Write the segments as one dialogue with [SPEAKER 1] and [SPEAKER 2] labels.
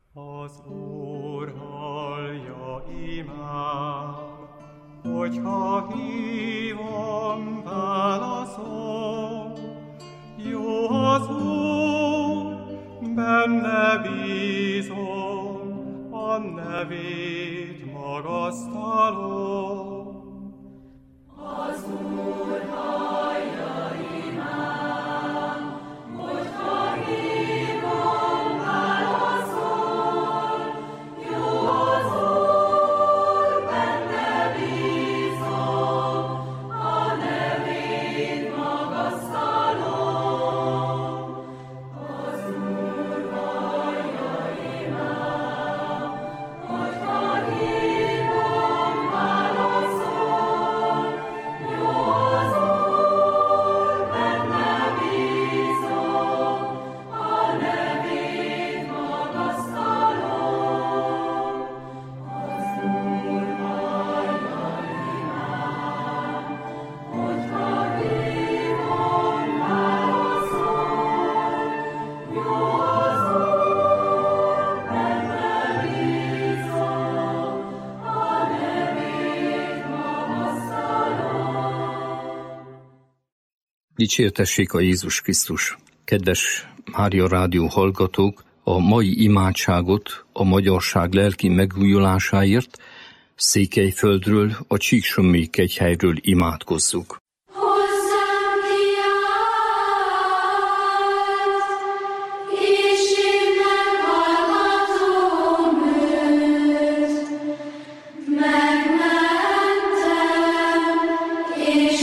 [SPEAKER 1] Az Úr hallja imám, hogyha hívom, válaszol. Jó az Úr, benne bízom, a nevét magasztalom.
[SPEAKER 2] Az Úr hallja imám, hogyha hívom, válaszol. Jó az Úr, benne bízom, a nevét magasztalom. Az Úr hallja imám, hogyha hívom, válaszol. Jó az Úr, benne bízom, a nevét magasztalom. Az Úr hallja imám, hogyha hívom, válaszol. Jó az Úr, benne bízom, a nevét magasztalom.
[SPEAKER 3] Dicsértessék a Jézus Krisztus! Kedves Mária Rádió hallgatók, a mai imádságot a magyarság lelki megújulásáért Székelyföldről, a Csíksomlyai kegyhelyről imádkozzuk.
[SPEAKER 2] Hozzám kiállt, és én meghallgatom őt. Megmentem, és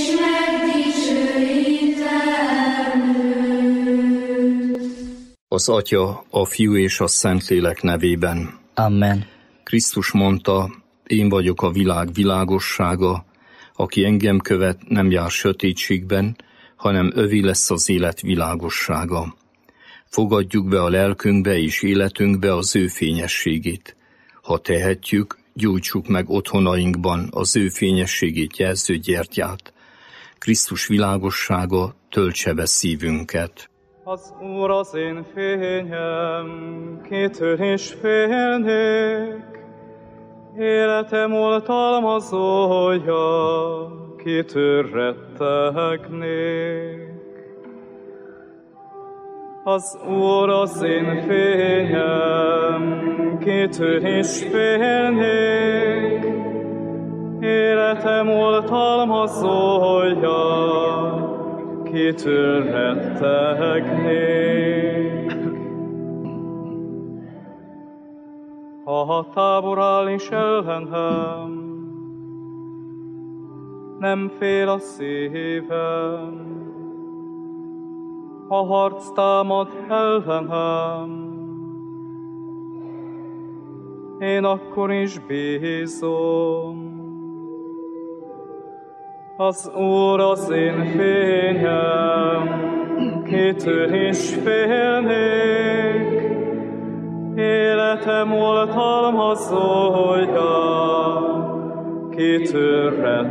[SPEAKER 2] megdicsőítem őt.
[SPEAKER 3] Az Atya, a Fiú és a Szentlélek nevében.
[SPEAKER 4] Amen.
[SPEAKER 3] Krisztus mondta, én vagyok a világ világossága, aki engem követ, nem jár sötétségben, hanem övé lesz az élet világossága. Fogadjuk be a lelkünkbe és életünkbe az ő fényességét. Ha tehetjük, gyújtsuk meg otthonainkban az ő fényességét jelző gyertyát. Krisztus világossága töltse be szívünket.
[SPEAKER 1] Az Úr az én fényem, kitől is félnék. Életem oltalmazója, kitől rettegnék. Az Úr az én fényem, kitől is félnék. Életem oltalmazója, kitől rettegnék. Ha tábor áll is ellenem, nem fél a szívem. Ha harc támad ellenem, én akkor is bízom. Az Úr az én fényem, kitől is félnék. Életem oltalmazója, kitől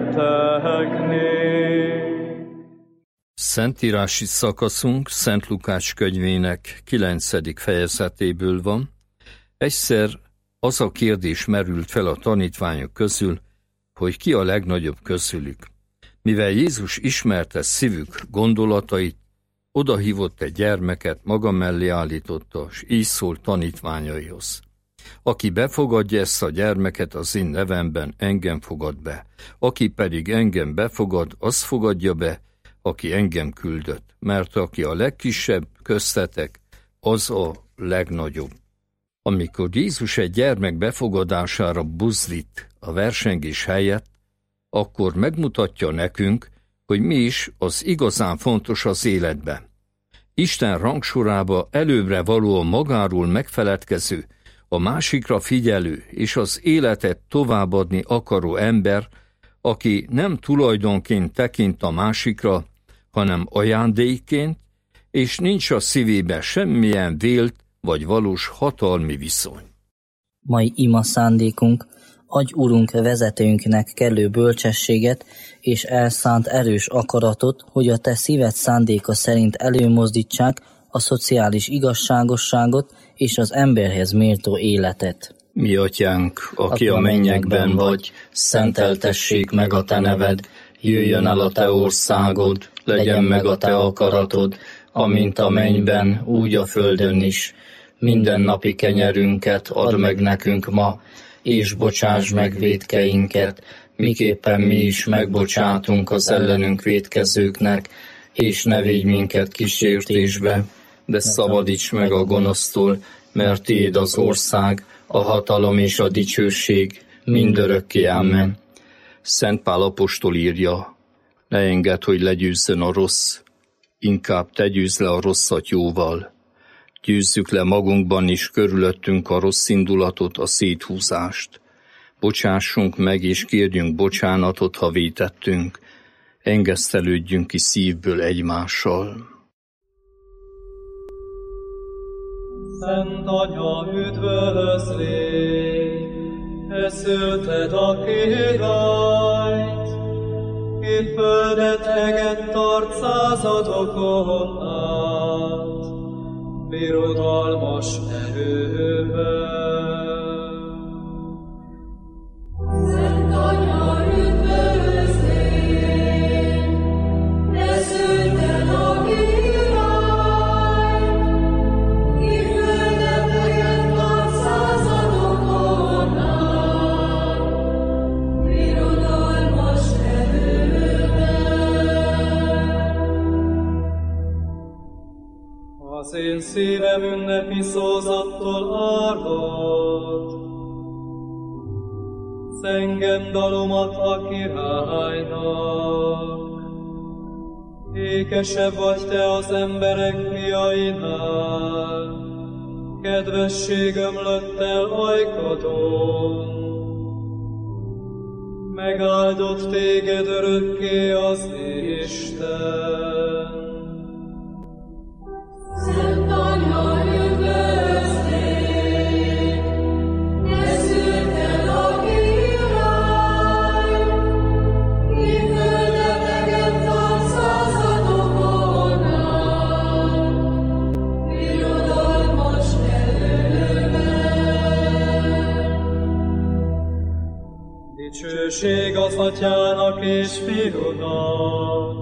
[SPEAKER 1] rettegnék.
[SPEAKER 3] Szentírási szakaszunk Szent Lukács könyvének 9. fejezetéből van. Egyszer az a kérdés merült fel a tanítványok közül, hogy ki a legnagyobb közülük. Mivel Jézus ismerte szívük gondolatait, odahívott egy gyermeket, maga mellé állította, és így szólt tanítványaihoz. Aki befogadja ezt a gyermeket az én nevemben, engem fogad be. Aki pedig engem befogad, az fogadja be, aki engem küldött. Mert aki a legkisebb köztetek, az a legnagyobb. Amikor Jézus egy gyermek befogadására buzdít a versengés helyett, akkor megmutatja nekünk, hogy mi is az igazán fontos az életben. Isten rangsorába előbbre valóan magáról megfeledkező, a másikra figyelő és az életet továbbadni akaró ember, aki nem tulajdonként tekint a másikra, hanem ajándékként, és nincs a szívében semmilyen vélt vagy valós hatalmi viszony.
[SPEAKER 4] Mai ima szándékunk, adj Urunk vezetőnknek kellő bölcsességet és elszánt erős akaratot, hogy a te szíved szándéka szerint előmozdítsák a szociális igazságosságot és az emberhez méltó életet.
[SPEAKER 3] Mi atyánk, aki a mennyekben vagy, szenteltessék meg a te neved, jöjjön el a te országod, legyen meg a te akaratod, amint a mennyben, úgy a földön is. Minden napi kenyerünket add meg nekünk ma, és bocsáss meg vétkeinket, miképpen mi is megbocsátunk az ellenünk vétkezőknek, és ne védj minket kísértésbe, de szabadíts meg a gonosztól, mert tiéd az ország, a hatalom és a dicsőség mindörökké. Amen. Szent Pál apostol írja, ne engedd, hogy legyőzzön a rossz, inkább te győzz le a rosszat jóval. Győzzük le magunkban is körülöttünk a rossz indulatot, a széthúzást. Bocsássunk meg és kérjünk bocsánatot, ha vétettünk. Engesztelődjünk ki szívből egymással.
[SPEAKER 1] Szent Anya, üdvözlégy, te szülted a királyt, ki földet eget tart századokon át, birodalmas erővel.
[SPEAKER 2] Szent Anya, üdvözlégy, te szülted a királyt, ki földet eget tart századokon át, birodalmas erővel.
[SPEAKER 1] Az én szívem ünnepi szózattól árvad, zengem dalomat a királynak. Ékesebb vagy te az emberek fiainál, kedvesség ömlött el ajkadon. Megáldott téged örökké az Isten.
[SPEAKER 2] Szent Anya, üdvözlégy, te szülted a királyt, ki földet eget tart századokon át, birodalmas erővel.
[SPEAKER 1] Dicsőség az Atyának és Fiúnak,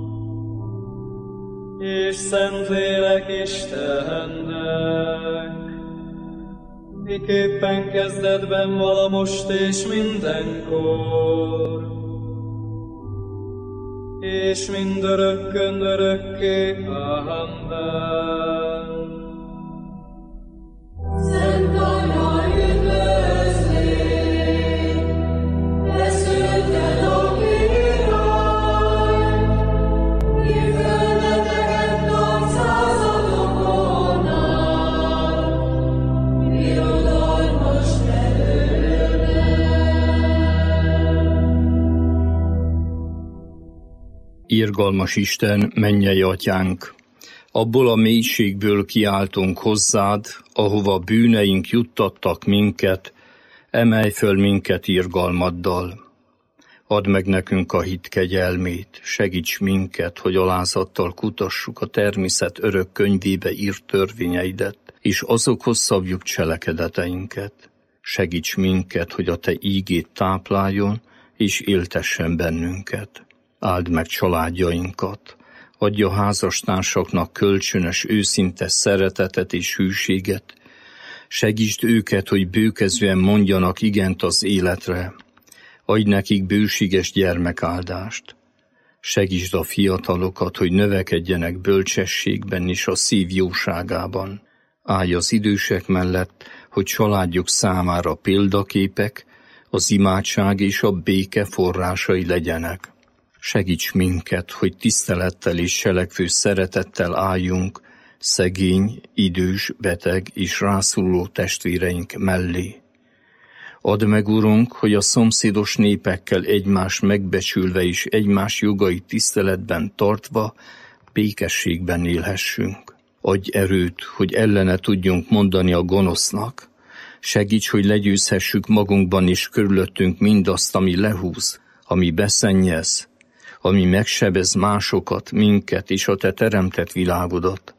[SPEAKER 1] és Szentlélek Istennek, miképpen kezdetben vala most és mindenkor, és mindörökkön örökké. Amen.
[SPEAKER 2] Szent Anya, üdvözlégy, te szülted a királyt, ki földet eget tart századokon át, birodalmas erővel.
[SPEAKER 3] Irgalmas Isten, mennyei atyánk, abból a mélységből kiáltunk hozzád, ahova bűneink juttattak minket, emelj föl minket irgalmaddal. Add meg nekünk a hit kegyelmét, segíts minket, hogy alázattal kutassuk a természet örök könyvébe írt törvényeidet, és azokhoz szabjuk cselekedeteinket. Segíts minket, hogy a te ígét tápláljon, és éltessen bennünket. Áld meg családjainkat, adj a házastársaknak kölcsönös, őszinte szeretetet és hűséget. Segítsd őket, hogy bőkezően mondjanak igent az életre. Adj nekik bőséges gyermekáldást. Segítsd a fiatalokat, hogy növekedjenek bölcsességben és a szív jóságában. Állj az idősek mellett, hogy családjuk számára példaképek, az imádság és a béke forrásai legyenek. Segíts minket, hogy tisztelettel és selekvő szeretettel álljunk szegény, idős, beteg és rászoruló testvéreink mellé. Add meg, Urunk, hogy a szomszédos népekkel egymást megbecsülve és egymás jogait tiszteletben tartva békességben élhessünk. Adj erőt, hogy ellene tudjunk mondani a gonosznak. Segíts, hogy legyőzhessük magunkban és körülöttünk mindazt, ami lehúz, ami beszennyez, ami megsebez másokat, minket és a te teremtett világodat.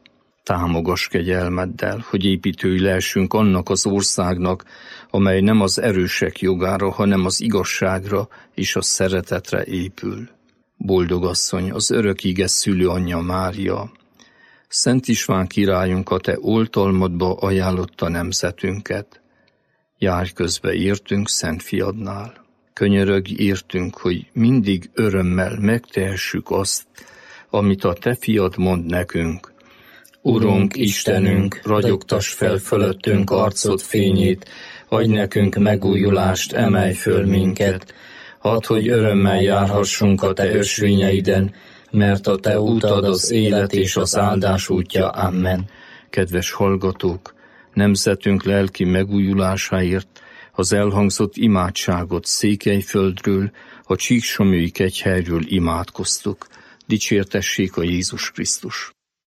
[SPEAKER 3] Támogass kegyelmeddel, hogy építői lehessünk annak az országnak, amely nem az erősek jogára, hanem az igazságra és a szeretetre épül. Boldog asszony, az örök ige szülőanyja Mária, Szent István királyunk, a te oltalmadba ajánlotta nemzetünket. Járj közbe értünk Szent Fiadnál. Könyörögj értünk, hogy mindig örömmel megtehessük azt, amit a te fiad mond nekünk. Urunk, Istenünk, ragyogtass fel fölöttünk arcod fényét, adj nekünk megújulást, emelj föl minket. Hadd, hogy örömmel járhassunk a te ösvényeiden, mert a te útad az élet és az áldás útja. Amen. Kedves hallgatók, nemzetünk lelki megújulásáért az elhangzott imádságot Székelyföldről, a Csíksomlyói kegyhelyről imádkoztuk. Dicsértessék a Jézus Krisztus!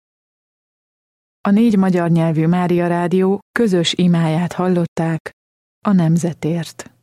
[SPEAKER 5] A 4 magyar nyelvű Mária Rádió közös imáját hallották a nemzetért.